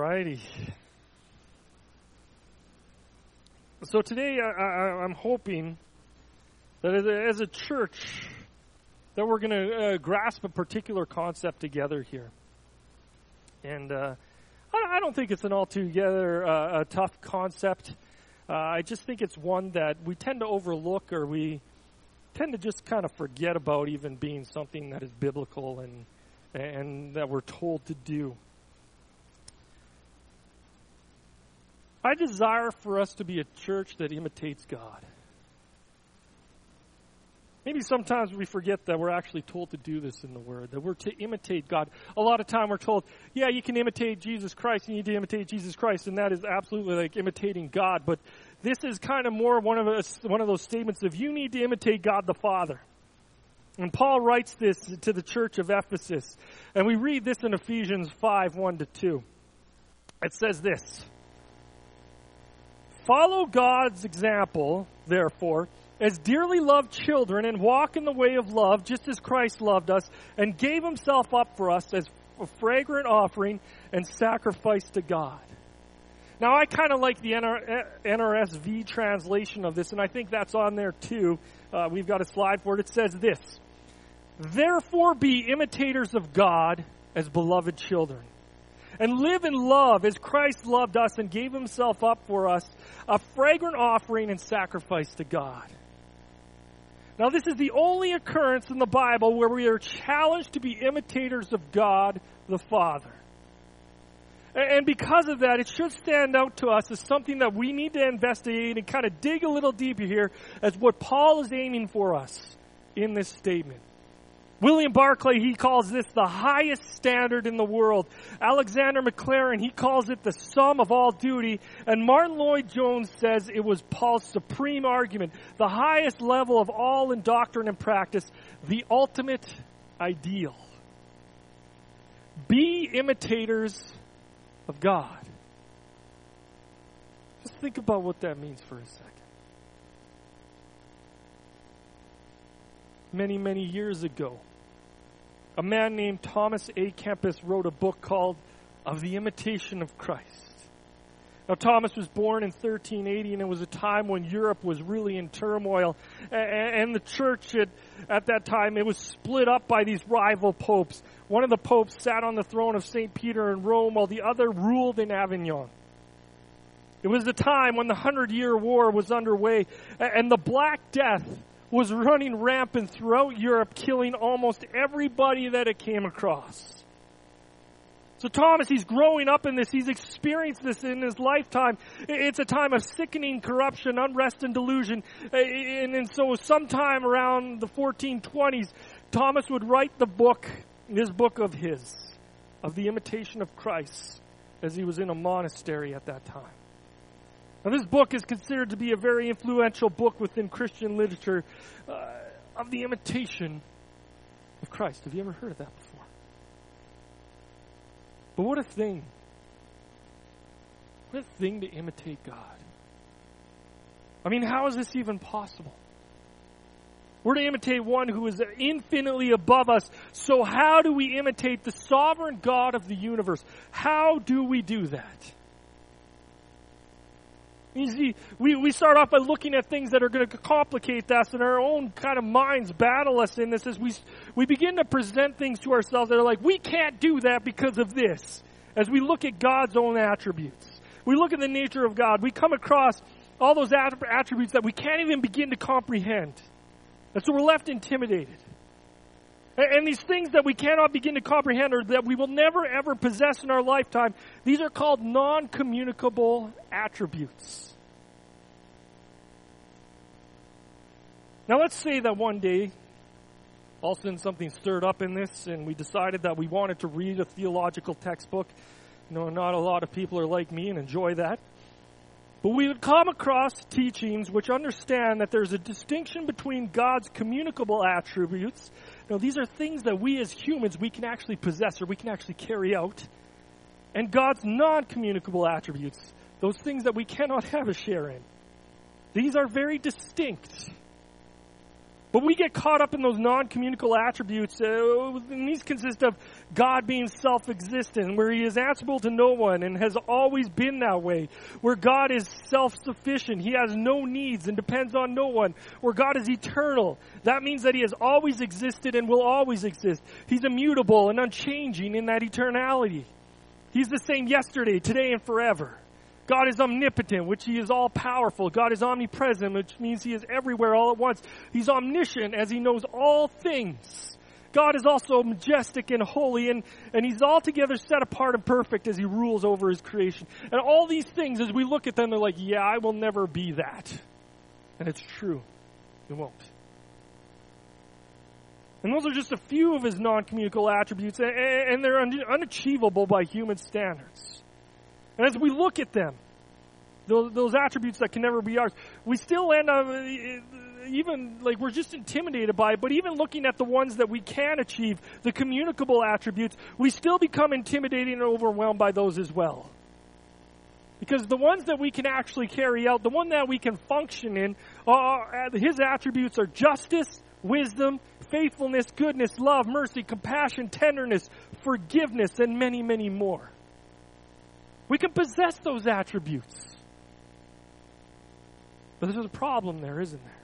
righty. So today I'm hoping that as a church that we're going to grasp a particular concept together here. And I don't think it's an altogether a tough concept. I just think it's one that we tend to overlook, or we tend to just kind of forget about even being something that is biblical and that we're told to do. I desire for us to be a church that imitates God. Maybe sometimes we forget that we're actually told to do this in the Word, that we're to imitate God. A lot of time we're told, yeah, you can imitate Jesus Christ, you need to imitate Jesus Christ, and that is absolutely like imitating God. But this is kind of more one of those statements of you need to imitate God the Father. And Paul writes this to the church of Ephesus. And we read this in Ephesians 5, 1-2. It says this: Follow God's example, therefore, as dearly loved children, and walk in the way of love, just as Christ loved us, and gave himself up for us as a fragrant offering and sacrifice to God. Now, I kind of like the NRSV translation of this, and I think that's on there too. We've got a slide for it. It says this: Therefore be imitators of God as beloved children, and live in love as Christ loved us and gave himself up for us, a fragrant offering and sacrifice to God. Now, this is the only occurrence in the Bible where we are challenged to be imitators of God the Father. And because of that, it should stand out to us as something that we need to investigate and kind of dig a little deeper here as what Paul is aiming for us in this statement. William Barclay, he calls this the highest standard in the world. Alexander McLaren, he calls it the sum of all duty. And Martin Lloyd-Jones says it was Paul's supreme argument, the highest level of all in doctrine and practice, the ultimate ideal. Be imitators of God. Just think about what that means for a second. Many, many years ago, a man named Thomas A. Kempis wrote a book called Of the Imitation of Christ. Now, Thomas was born in 1380, and it was a time when Europe was really in turmoil. And the church at that time, it was split up by these rival popes. One of the popes sat on the throne of St. Peter in Rome, while the other ruled in Avignon. It was the time when the 100-Year War was underway, and the Black Death was running rampant throughout Europe, killing almost everybody that it came across. So Thomas, he's growing up in this. He's experienced this in his lifetime. It's a time of sickening corruption, unrest, and delusion. And so sometime around the 1420s, Thomas would write this book of the Imitation of Christ, as he was in a monastery at that time. Now, this book is considered to be a very influential book within Christian literature of the imitation of Christ. Have you ever heard of that before? But what a thing. What a thing to imitate God. I mean, how is this even possible? We're to imitate one who is infinitely above us. So how do we imitate the sovereign God of the universe? How do we do that? You see, we start off by looking at things that are going to complicate us, and our own kind of minds battle us in this as we begin to present things to ourselves that are like, we can't do that because of this. As we look at God's own attributes, we look at the nature of God, we come across all those attributes that we can't even begin to comprehend. And so we're left intimidated. And these things that we cannot begin to comprehend, or that we will never ever possess in our lifetime, these are called non-communicable attributes. Now let's say that one day, all of a sudden something stirred up in this, and we decided that we wanted to read a theological textbook. You know, not a lot of people are like me and enjoy that. But we would come across teachings which understand that there's a distinction between God's communicable attributes. Now, these are things that we as humans, we can actually possess, or we can actually carry out. And God's non-communicable attributes, those things that we cannot have a share in. These are very distinct. But we get caught up in those non-communicable attributes, and these consist of God being self-existent, where He is answerable to no one and has always been that way, where God is self-sufficient, He has no needs and depends on no one, where God is eternal. That means that He has always existed and will always exist. He's immutable and unchanging in that eternality. He's the same yesterday, today, and forever. God is omnipotent, which He is all-powerful. God is omnipresent, which means He is everywhere all at once. He's omniscient, as He knows all things. God is also majestic and holy, and He's altogether set apart and perfect as He rules over His creation. And all these things, as we look at them, they're like, yeah, I will never be that. And it's true. It won't. And those are just a few of His non-communicable attributes, and they're unachievable by human standards. And as we look at them, those attributes that can never be ours, we still end up, even like we're just intimidated by it, but even looking at the ones that we can achieve, the communicable attributes, we still become intimidated and overwhelmed by those as well. Because the ones that we can actually carry out, the one that we can function in, His attributes are justice, wisdom, faithfulness, goodness, love, mercy, compassion, tenderness, forgiveness, and many, many more. We can possess those attributes. But there's a problem there, isn't there?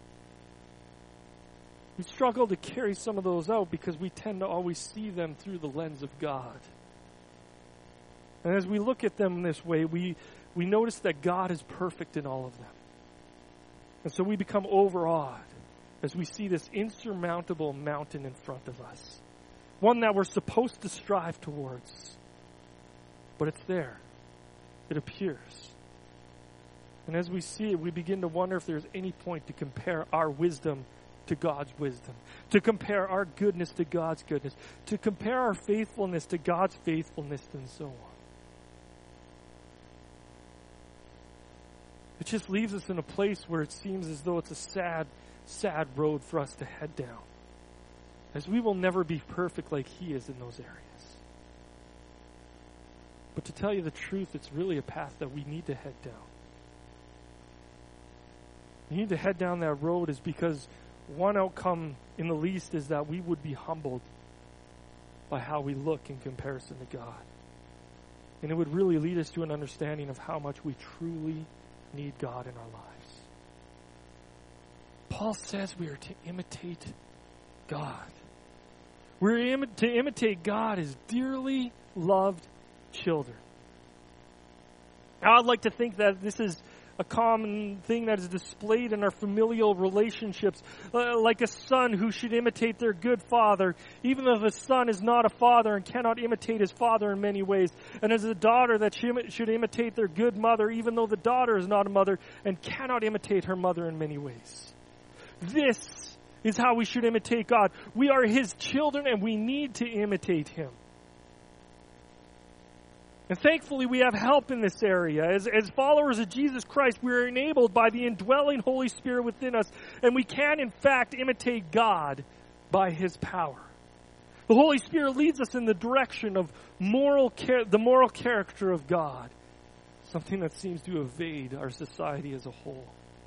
We struggle to carry some of those out because we tend to always see them through the lens of God. And as we look at them this way, we notice that God is perfect in all of them. And so we become overawed as we see this insurmountable mountain in front of us. One that we're supposed to strive towards. But it's there. It appears. And as we see it, we begin to wonder if there's any point to compare our wisdom to God's wisdom, to compare our goodness to God's goodness, to compare our faithfulness to God's faithfulness, and so on. It just leaves us in a place where it seems as though it's a sad, sad road for us to head down, as we will never be perfect like He is in those areas. But to tell you the truth, it's really a path that we need to head down. We need to head down that road is because one outcome in the least is that we would be humbled by how we look in comparison to God. And it would really lead us to an understanding of how much we truly need God in our lives. Paul says we are to imitate God. We're to imitate God as dearly loved children. Now, I'd like to think that this is a common thing that is displayed in our familial relationships, like a son who should imitate their good father, even though the son is not a father and cannot imitate his father in many ways, and as a daughter that should imitate their good mother, even though the daughter is not a mother and cannot imitate her mother in many ways. This is how we should imitate God. We are His children and we need to imitate Him. And thankfully, we have help in this area. As followers of Jesus Christ, we are enabled by the indwelling Holy Spirit within us, and we can, in fact, imitate God by His power. The Holy Spirit leads us in the direction of the moral character of God, something that seems to evade our society as a whole.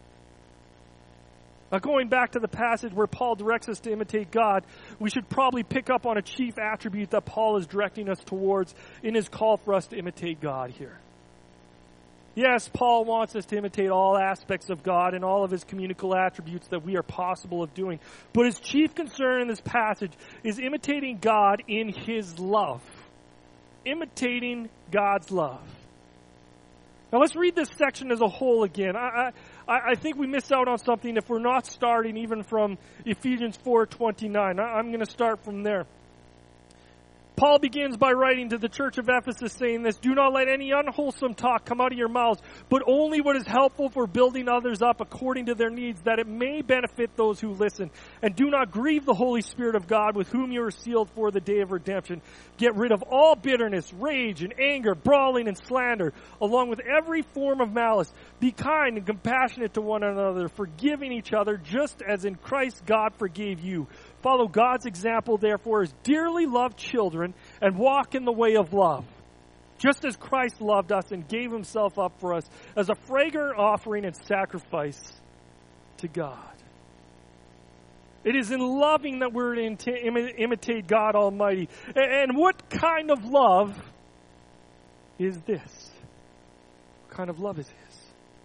Now, going back to the passage where Paul directs us to imitate God, we should probably pick up on a chief attribute that Paul is directing us towards in his call for us to imitate God here. Yes, Paul wants us to imitate all aspects of God and all of His communicable attributes that we are possible of doing. But his chief concern in this passage is imitating God in His love. Imitating God's love. Now let's read this section as a whole again. I think we miss out on something if we're not starting even from Ephesians 4:29. I'm going to start from there. Paul begins by writing to the church of Ephesus saying this, "Do not let any unwholesome talk come out of your mouths, but only what is helpful for building others up according to their needs, that it may benefit those who listen. And do not grieve the Holy Spirit of God, with whom you are sealed for the day of redemption. Get rid of all bitterness, rage, and anger, brawling, and slander, along with every form of malice. Be kind and compassionate to one another, forgiving each other, just as in Christ God forgave you. Follow God's example, therefore, as dearly loved children, and walk in the way of love, just as Christ loved us and gave Himself up for us as a fragrant offering and sacrifice to God." It is in loving that we're to imitate God Almighty. And what kind of love is this? What kind of love is this?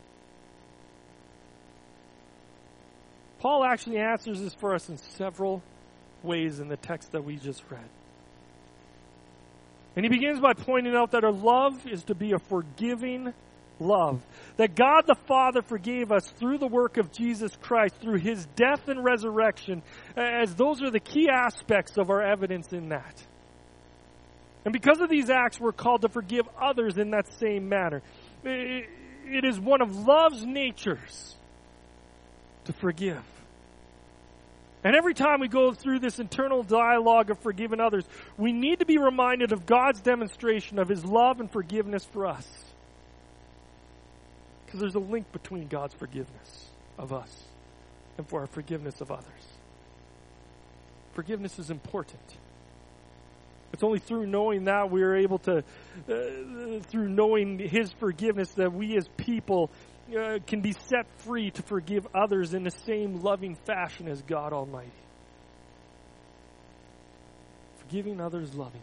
Paul actually answers this for us in several ways in the text that we just read. And he begins by pointing out that our love is to be a forgiving love. That God the Father forgave us through the work of Jesus Christ, through His death and resurrection, as those are the key aspects of our evidence in that. And because of these acts, we're called to forgive others in that same manner. It is one of love's natures to forgive. And every time we go through this internal dialogue of forgiving others, we need to be reminded of God's demonstration of His love and forgiveness for us. Because there's a link between God's forgiveness of us and for our forgiveness of others. Forgiveness is important. It's only through knowing that we are able to, through knowing His forgiveness, that we as people can be set free to forgive others in the same loving fashion as God Almighty. Forgiving others lovingly.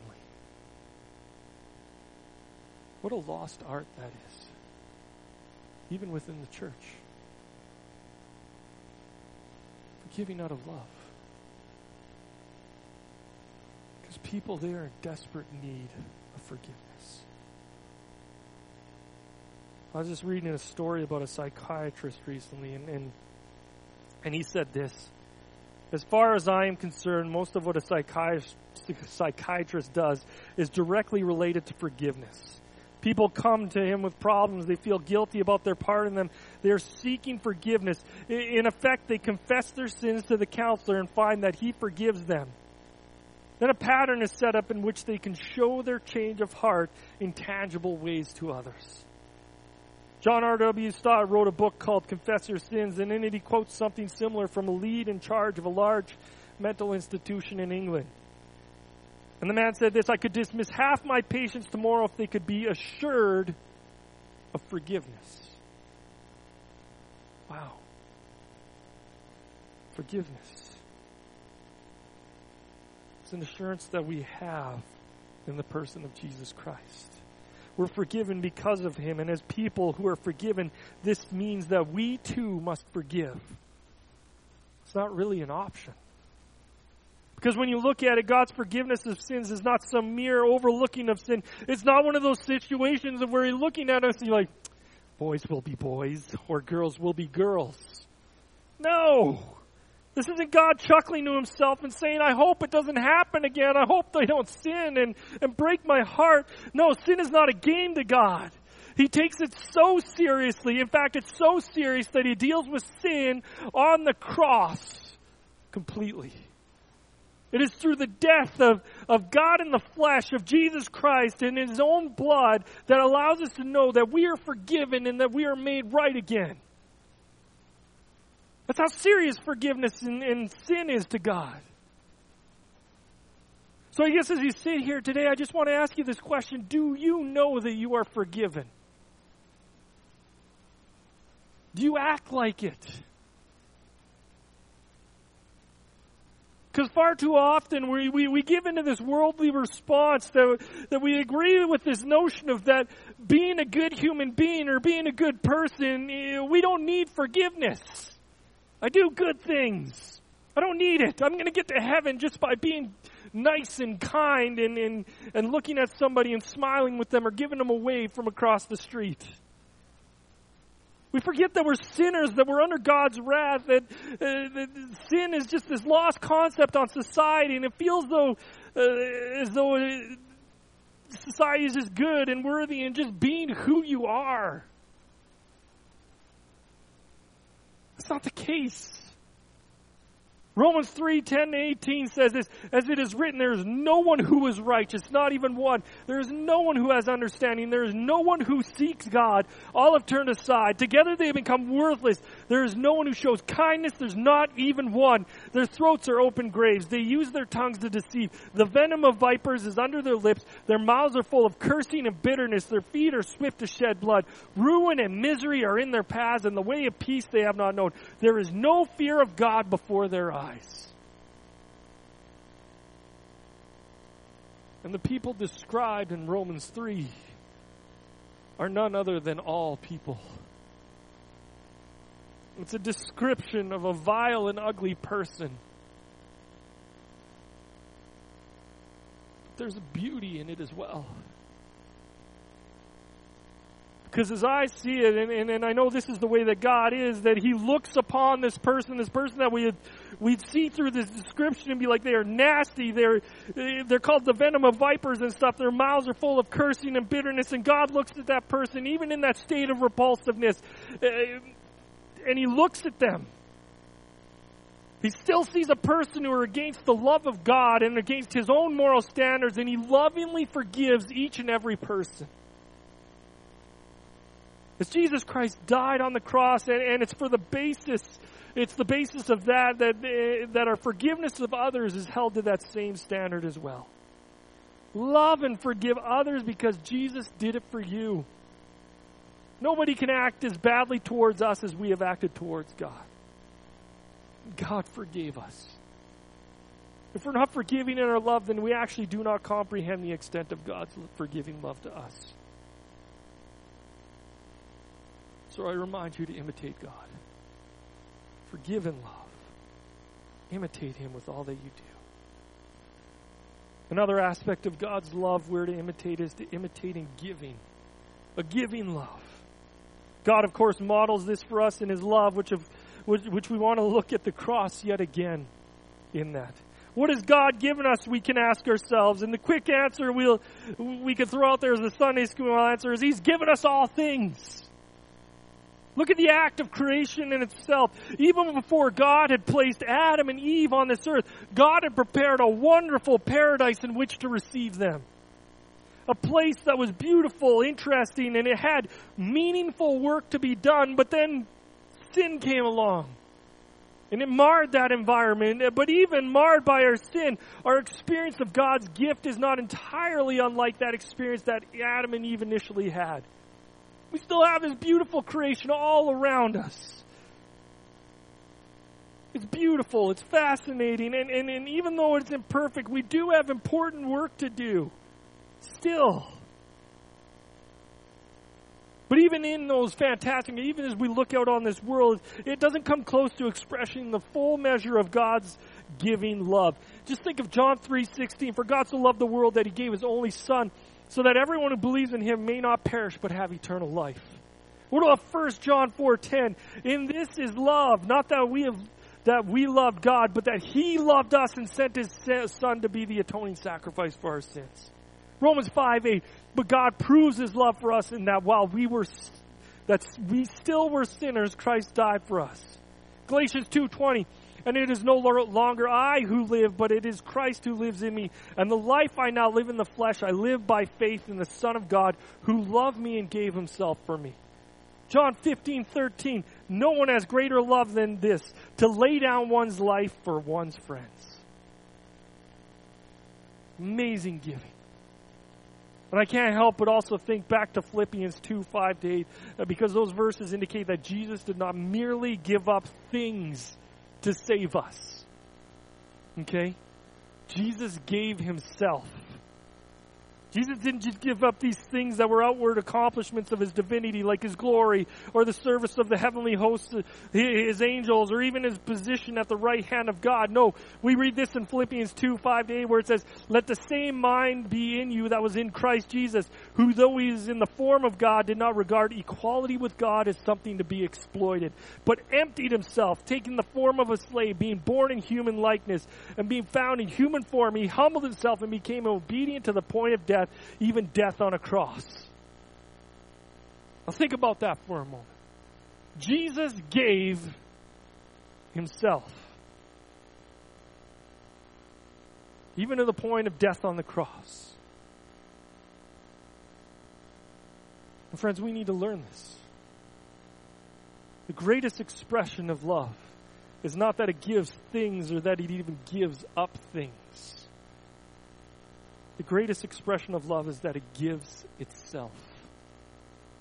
What a lost art that is, even within the church. Forgiving out of love. Because people there are in desperate need of forgiveness. I was just reading a story about a psychiatrist recently, and he said this: as far as I am concerned, most of what a psychiatrist does is directly related to forgiveness. People come to him with problems. They feel guilty about their part in them. They're seeking forgiveness. In effect, they confess their sins to the counselor and find that he forgives them. Then a pattern is set up in which they can show their change of heart in tangible ways to others. John R.W. Stott wrote a book called Confess Your Sins, and in it he quotes something similar from a lead in charge of a large mental institution in England. And the man said this: I could dismiss half my patients tomorrow if they could be assured of forgiveness. Wow. Forgiveness. It's an assurance that we have in the person of Jesus Christ. We're forgiven because of Him, and as people who are forgiven, this means that we too must forgive. It's not really an option. Because when you look at it, God's forgiveness of sins is not some mere overlooking of sin. It's not one of those situations where He's looking at us and you're like, boys will be boys, or girls will be girls. No! This isn't God chuckling to Himself and saying, I hope it doesn't happen again. I hope they don't sin and break my heart. No, sin is not a game to God. He takes it so seriously. In fact, it's so serious that He deals with sin on the cross completely. It is through the death of God in the flesh, of Jesus Christ in His own blood, that allows us to know that we are forgiven and that we are made right again. That's how serious forgiveness and sin is to God. So I guess as you sit here today, I just want to ask you this question: do you know that you are forgiven? Do you act like it? Because far too often we give into this worldly response that we agree with this notion of that being a good human being or being a good person, we don't need forgiveness. I do good things. I don't need it. I'm going to get to heaven just by being nice and kind and looking at somebody and smiling with them or giving them a wave from across the street. We forget that we're sinners, that we're under God's wrath, that sin is just this lost concept on society, and it feels as though society is just good and worthy and just being who you are. That's not the case. Romans 3:10-18 says this: as it is written, there is no one who is righteous, not even one. There is no one who has understanding. There is no one who seeks God. All have turned aside. Together they have become worthless. There is no one who shows kindness. There's not even one. Their throats are open graves. They use their tongues to deceive. The venom of vipers is under their lips. Their mouths are full of cursing and bitterness. Their feet are swift to shed blood. Ruin and misery are in their paths, and the way of peace they have not known. There is no fear of God before their eyes. eyes. And the people described in Romans 3 are none other than all people. It's a description of a vile and ugly person. But there's a beauty in it as well. Because as I see it, and I know this is the way that God is, that He looks upon this person that we'd see through this description and be like, they are nasty, they're called the venom of vipers and stuff, their mouths are full of cursing and bitterness, and God looks at that person, even in that state of repulsiveness, and He looks at them. He still sees a person who are against the love of God and against His own moral standards, and He lovingly forgives each and every person. As Jesus Christ died on the cross, and it's for the basis of that our forgiveness of others is held to that same standard as well. Love and forgive others because Jesus did it for you. Nobody can act as badly towards us as we have acted towards God. God forgave us. If we're not forgiving in our love, then we actually do not comprehend the extent of God's forgiving love to us. So I remind you to imitate God. Forgive in love. Imitate Him with all that you do. Another aspect of God's love we're to imitate is to imitate in giving. A giving love. God, of course, models this for us in His love, which we want to look at the cross yet again in that. What has God given us, we can ask ourselves. And the quick answer we could throw out there as the Sunday school answer is He's given us all things. Look at the act of creation in itself. Even before God had placed Adam and Eve on this earth, God had prepared a wonderful paradise in which to receive them. A place that was beautiful, interesting, and it had meaningful work to be done, but then sin came along. And it marred that environment. But even marred by our sin, our experience of God's gift is not entirely unlike that experience that Adam and Eve initially had. We still have this beautiful creation all around us. It's beautiful, it's fascinating, and even though it's imperfect, we do have important work to do. Still. But even in those fantastic, even as we look out on this world, it doesn't come close to expressing the full measure of God's giving love. Just think of John 3:16. For God so loved the world that He gave His only Son, so that everyone who believes in Him may not perish but have eternal life. What about 1 John 4:10? In this is love, not that we loved God, but that He loved us and sent His Son to be the atoning sacrifice for our sins. Romans 5:8. But God proves His love for us in that while we still were sinners, Christ died for us. Galatians 2:20. And it is no longer I who live, but it is Christ who lives in me. And the life I now live in the flesh, I live by faith in the Son of God, who loved me and gave Himself for me. John 15:13. No one has greater love than this, to lay down one's life for one's friends. Amazing giving. And I can't help but also think back to Philippians 2:5-8, because those verses indicate that Jesus did not merely give up things to save us. Okay? Jesus gave Himself. Jesus didn't just give up these things that were outward accomplishments of His divinity, like His glory, or the service of the heavenly hosts, His angels, or even His position at the right hand of God. No, we read this in Philippians 2:5-8, where it says, let the same mind be in you that was in Christ Jesus, who though He is in the form of God, did not regard equality with God as something to be exploited, but emptied Himself, taking the form of a slave, being born in human likeness, and being found in human form, He humbled Himself and became obedient to the point of death, even death on a cross. Now think about that for a moment. Jesus gave Himself, even to the point of death on the cross. And friends, we need to learn this. The greatest expression of love is not that it gives things or that it even gives up things. The greatest expression of love is that it gives itself.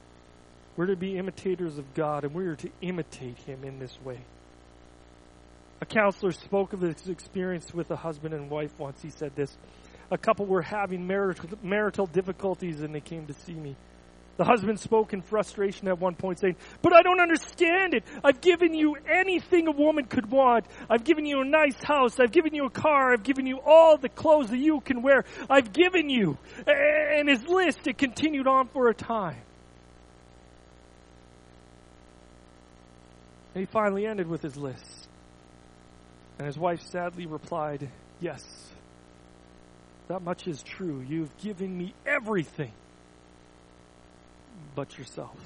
We're to be imitators of God, and we're to imitate Him in this way. A counselor spoke of his experience with a husband and wife once. He said this: a couple were having marital difficulties and they came to see me. The husband spoke in frustration at one point, saying, "But I don't understand it. I've given you anything a woman could want. I've given you a nice house. I've given you a car. I've given you all the clothes that you can wear. I've given you." And his list, it continued on for a time. And he finally ended with his list. And his wife sadly replied, "Yes, that much is true. You've given me everything but yourself."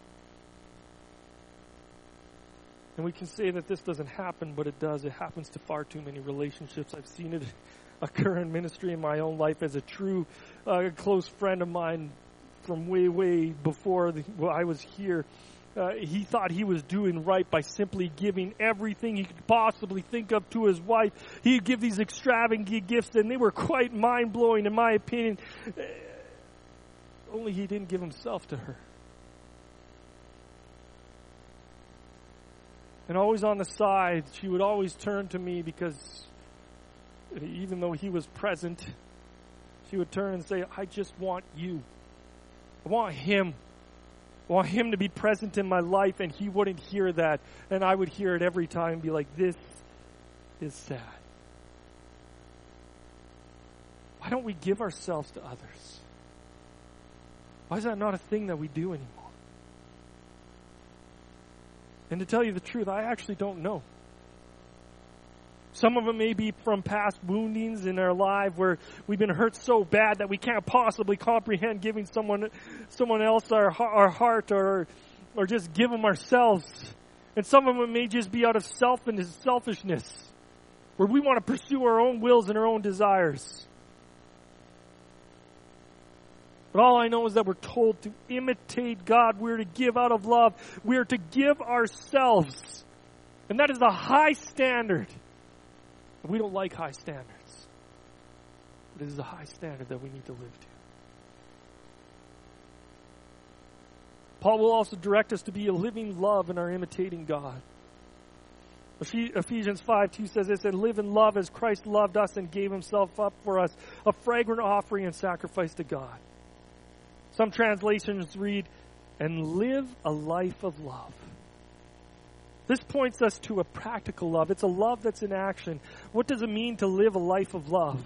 And we can say that this doesn't happen, but it does. It happens to far too many relationships. I've seen it occur in ministry in my own life as a true close friend of mine from way before I was here. He thought he was doing right by simply giving everything he could possibly think of to his wife. He'd give these extravagant gifts, and they were quite mind-blowing in my opinion. Only he didn't give himself to her. And always on the side, she would always turn to me because even though he was present, she would turn and say, "I just want you. I want him. I want him to be present in my life." And he wouldn't hear that. And I would hear it every time and be like, "This is sad." Why don't we give ourselves to others? Why is that not a thing that we do anymore? And to tell you the truth, I actually don't know. Some of it may be from past woundings in our life where we've been hurt so bad that we can't possibly comprehend giving someone else our heart or just give them ourselves. And some of it may just be out of selfishness, where we want to pursue our own wills and our own desires. But all I know is that we're told to imitate God. We're to give out of love. We're to give ourselves. And that is a high standard. We don't like high standards. But it is a high standard that we need to live to. Paul will also direct us to be a living love in our imitating God. Ephesians 5:2 says this: "And live in love as Christ loved us and gave himself up for us, a fragrant offering and sacrifice to God." Some translations read, "And live a life of love." This points us to a practical love. It's a love that's in action. What does it mean to live a life of love?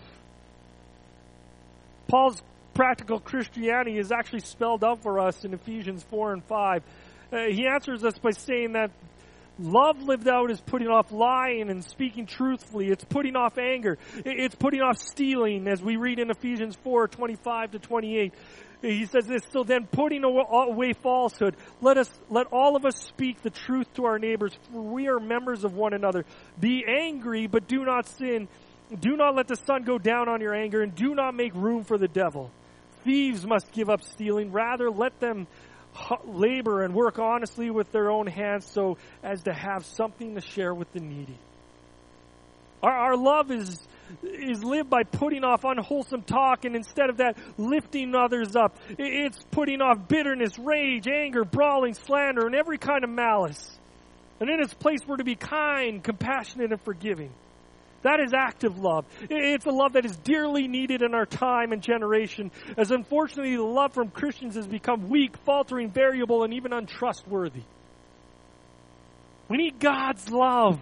Paul's practical Christianity is actually spelled out for us in Ephesians 4 and 5. He answers us by saying that love lived out is putting off lying and speaking truthfully. It's putting off anger. It's putting off stealing, as we read in Ephesians 4:25 to 28. He says this: "So then, putting away falsehood, let all of us speak the truth to our neighbors, for we are members of one another. Be angry, but do not sin. Do not let the sun go down on your anger, and do not make room for the devil. Thieves must give up stealing. Rather, let them labor and work honestly with their own hands, so as to have something to share with the needy." Our love is lived by putting off unwholesome talk, and instead of that, lifting others up. It's putting off bitterness, rage, anger, brawling, slander, and every kind of malice. And in its place, we're to be kind, compassionate, and forgiving. That is active love. It's a love that is dearly needed in our time and generation, as unfortunately the love from Christians has become weak, faltering, variable, and even untrustworthy. We need God's love.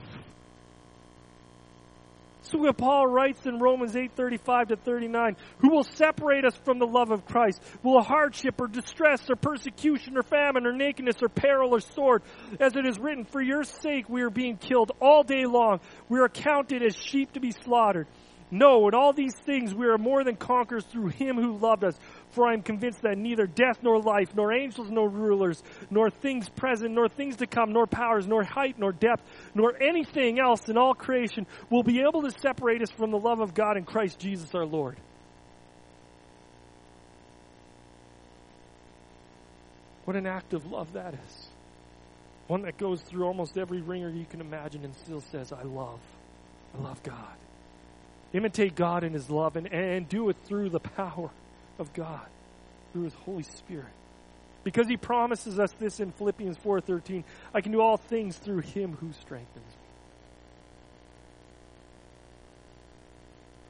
So what Paul writes in Romans 8:35 to 39, "Who will separate us from the love of Christ? Will hardship or distress or persecution or famine or nakedness or peril or sword? As it is written, for your sake we are being killed all day long. We are counted as sheep to be slaughtered. No, in all these things we are more than conquerors through him who loved us. For I am convinced that neither death nor life, nor angels nor rulers, nor things present, nor things to come, nor powers, nor height, nor depth, nor anything else in all creation will be able to separate us from the love of God in Christ Jesus our Lord." What an act of love that is. One that goes through almost every ringer you can imagine and still says, I love God. Imitate God in his love and do it through the power of God, through his Holy Spirit. Because he promises us this in Philippians 4:13, "I can do all things through him who strengthens me."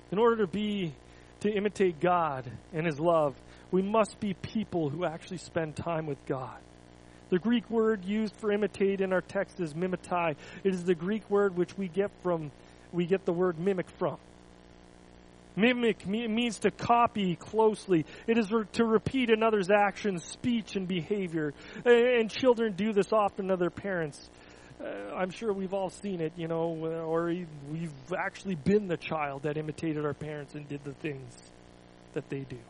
In order to imitate God and His love, we must be people who actually spend time with God. The Greek word used for imitate in our text is mimetai. It is the Greek word which we get the word mimic from. Mimic means to copy closely. It is to repeat another's actions, speech, and behavior. And children do this often to their parents. I'm sure we've all seen it, or we've actually been the child that imitated our parents and did the things that they do.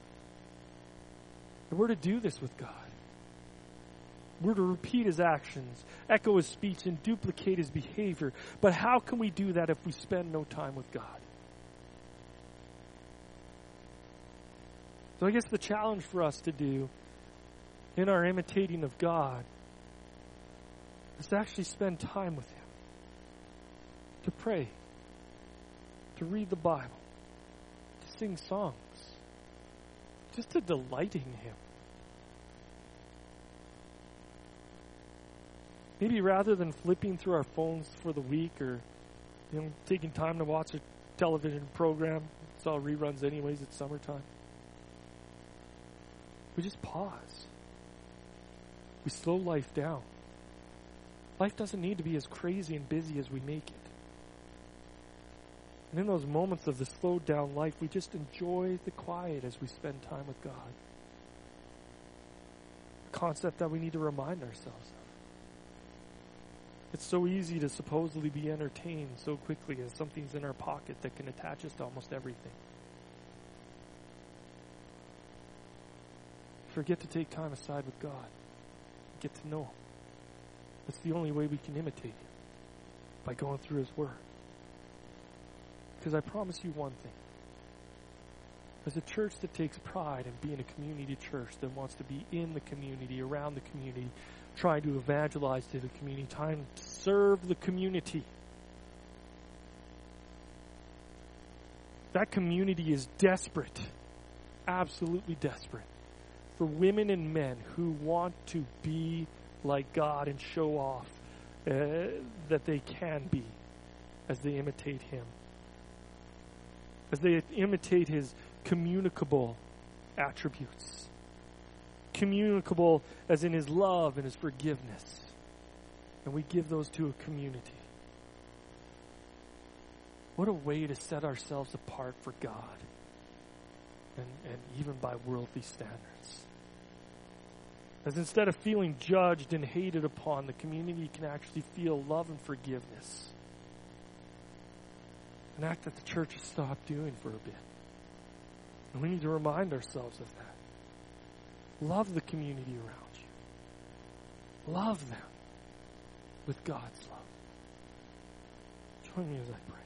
And we're to do this with God. We're to repeat His actions, echo His speech, and duplicate His behavior. But how can we do that if we spend no time with God? So I guess the challenge for us to do in our imitating of God is to actually spend time with Him, to pray, to read the Bible, to sing songs, just to delight in Him. Maybe rather than flipping through our phones for the week or taking time to watch a television program, it's all reruns anyways, it's summertime. We just pause. We slow life down. Life doesn't need to be as crazy and busy as we make it. And in those moments of the slowed down life, we just enjoy the quiet as we spend time with God. A concept that we need to remind ourselves of. It's so easy to supposedly be entertained so quickly as something's in our pocket that can attach us to almost everything. Forget to take time aside with God. Get to know Him. That's the only way we can imitate Him, by going through His Word. Because I promise you one thing. As a church that takes pride in being a community church that wants to be in the community, around the community, trying to evangelize to the community, trying to serve the community, that community is desperate, absolutely desperate, for women and men who want to be like God and show off that they can be as they imitate Him. As they imitate His communicable attributes. Communicable as in His love and His forgiveness. And we give those to a community. What a way to set ourselves apart for God. And even by worldly standards. As instead of feeling judged and hated upon, the community can actually feel love and forgiveness. An act that the church has stopped doing for a bit. And we need to remind ourselves of that. Love the community around you. Love them with God's love. Join me as I pray.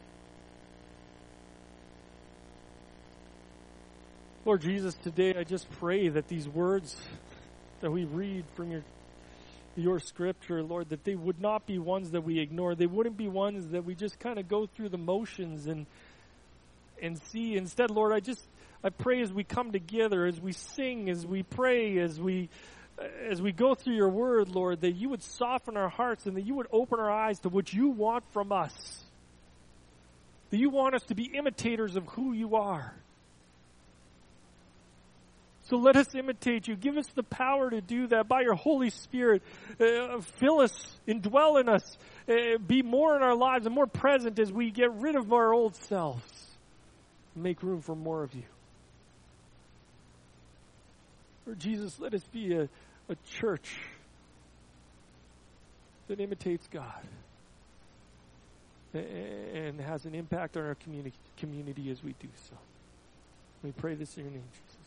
Lord Jesus, today I just pray that these words that we read from your scripture, Lord, that they would not be ones that we ignore. They wouldn't be ones that we just kind of go through the motions and see. Instead, Lord, I pray as we come together, as we sing, as we pray, as we go through your word, Lord, that you would soften our hearts and that you would open our eyes to what you want from us. That you want us to be imitators of who you are. So let us imitate you. Give us the power to do that by your Holy Spirit. Fill us, indwell in us, be more in our lives and more present as we get rid of our old selves. Make room for more of you. Lord Jesus, let us be a church that imitates God and has an impact on our community as we do so. We pray this in your name, Jesus.